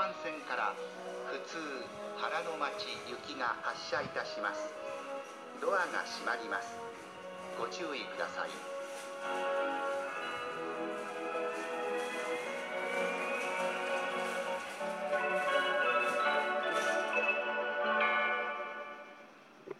番線から普通原の町行きが発車いたします。ドアが閉まります。ご注意ください。